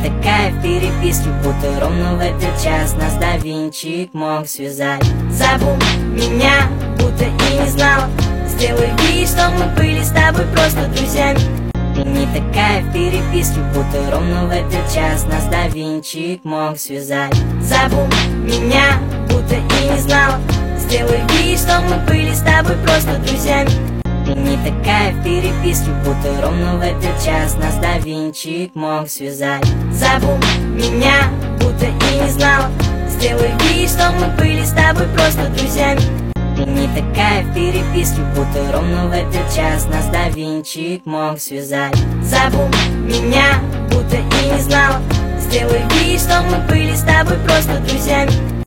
такая в переписке, будто ровно в этот час нас да Винчик мог связать. Забудь меня, будто и не знал. Сделай вид, что мы были с тобой просто друзьями. Ты не такая в переписке, будто ровно в этот час нас да Винчик мог связать. Забудь меня, будто и не знал. Сделай вид, что мы были с тобой просто друзьями. Ты не такая в переписке, будто ровно в этот час нас да Винчик мог связать. Забудь меня, будто и не знал. Сделай вид, что мы были с тобой просто друзьями. Ты не такая в переписке, будто ровно в этот час нас да Винчик мог связать. Забудь меня, будто и не знал. Сделай вид, что мы были с тобой просто друзьями.